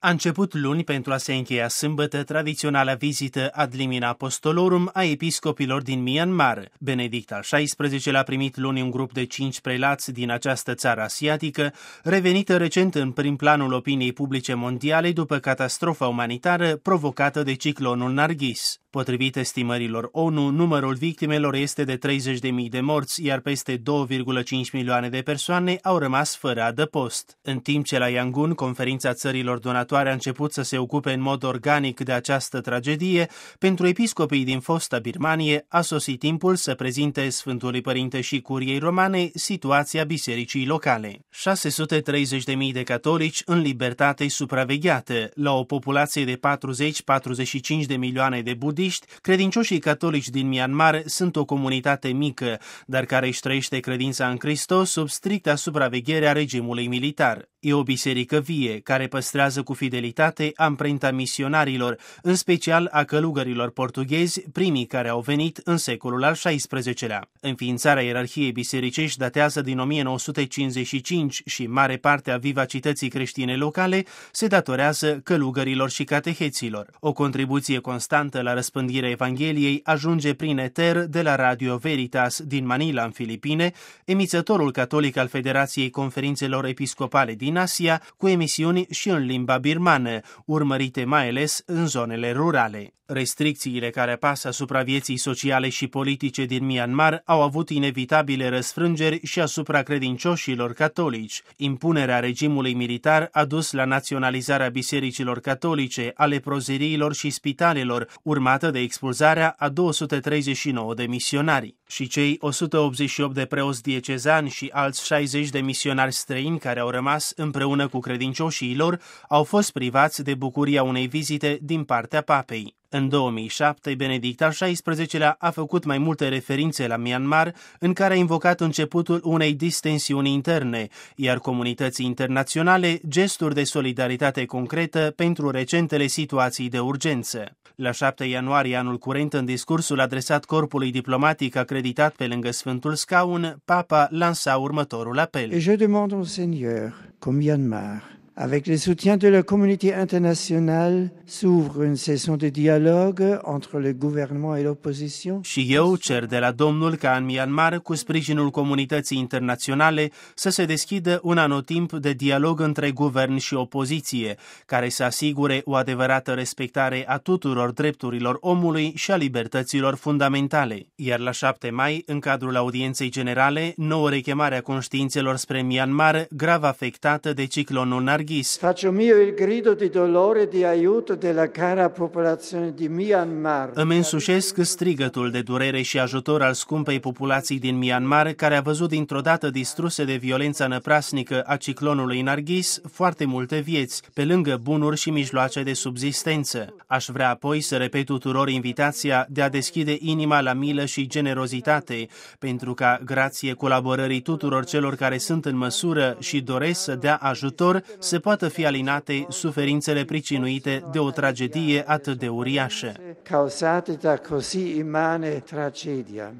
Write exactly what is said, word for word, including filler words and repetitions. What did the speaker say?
A început luni pentru a se încheia sâmbătă tradiționala vizită ad limina apostolorum a episcopilor din Myanmar. Benedict al șaisprezecelea a primit luni un grup de cinci prelați din această țară asiatică, revenită recent în prim planul opiniei publice mondiale după catastrofa umanitară provocată de ciclonul Nargis. Potrivit estimărilor ONU, numărul victimelor este de treizeci de mii de morți, iar peste două virgulă cinci milioane de persoane au rămas fără adăpost. În timp ce la Yangon, conferința țărilor donatoare a început să se ocupe în mod organic de această tragedie, pentru episcopii din fosta Birmanie a sosit timpul să prezinte Sfântului Părinte și Curiei Romane situația bisericii locale. șase sute treizeci de mii de catolici în libertate supravegheată, la o populație de patruzeci - patruzeci și cinci de milioane de budiști. Credincioșii catolici din Myanmar sunt o comunitate mică, dar care își trăiește credința în Hristos sub stricta supraveghere a regimului militar. E o biserică vie, care păstrează cu fidelitate amprenta misionarilor, în special a călugărilor portughezi, primii care au venit în secolul al șaisprezecelea. Înființarea ierarhiei bisericești datează din o mie nouă sute cincizeci și cinci și mare parte a vivacității creștine locale se datorează călugărilor și cateheților. O contribuție constantă la răspândirea Evangheliei ajunge prin eter de la Radio Veritas din Manila, în Filipine, emițătorul catolic al Federației Conferințelor Episcopale din Asia, cu emisiuni și în limba birmană, urmărite mai ales în zonele rurale. Restricțiile care apasă asupra vieții sociale și politice din Myanmar au avut inevitabile răsfrângeri și asupra credincioșilor catolici. Impunerea regimului militar a dus la naționalizarea bisericilor catolice, ale prozeriilor și spitalelor, urmată de expulzarea a două sute treizeci și nouă de misionari. Și cei o sută optzeci și opt de preoți diecezani și alți șaizeci de misionari străini care au rămas împreună cu credincioșii lor au fost privați de bucuria unei vizite din partea papei. În două mii șapte, Benedict al șaisprezecelea a făcut mai multe referințe la Myanmar, în care a invocat începutul unei distensiuni interne, iar comunității internaționale gesturi de solidaritate concretă pentru recentele situații de urgență. La șapte ianuarie anul curent, în discursul adresat corpului diplomatic acreditat pe lângă Sfântul Scaun, Papa lansa următorul apel. Et je demande au Seigneur qu'au Myanmar, avec le soutien de la communauté internationale, s'ouvre une session de dialogue entre le gouvernement et l'opposition. Și eu cer de la Domnul ca în Myanmar, cu sprijinul comunității internaționale, să se deschidă un anotimp de dialog între guvern și opoziție, care să asigure o adevărată respectare a tuturor drepturilor omului și a libertăților fundamentale. Iar la șapte mai, în cadrul audienței generale, nouă rechemare a conștiințelor spre Myanmar, grav afectată de ciclonul Nargis. Faccio mio il grido di dolore e di aiuto della cara popolazione di Myanmar. Îmi însușesc strigătul de durere și ajutor al scumpei populații din Myanmar, care a văzut dintr-o dată distruse de violența năprasnică a ciclonului Nargis foarte multe vieți, pe lângă bunuri și mijloace de subzistență. Aș vrea apoi să repet tuturor invitația de a deschide inima la milă și generozitate, pentru ca, grație colaborării tuturor celor care sunt în măsură și doresc să dea ajutor, să poată fi alinate suferințele pricinuite de o tragedie atât de uriașă. Causate da così immane tragedia.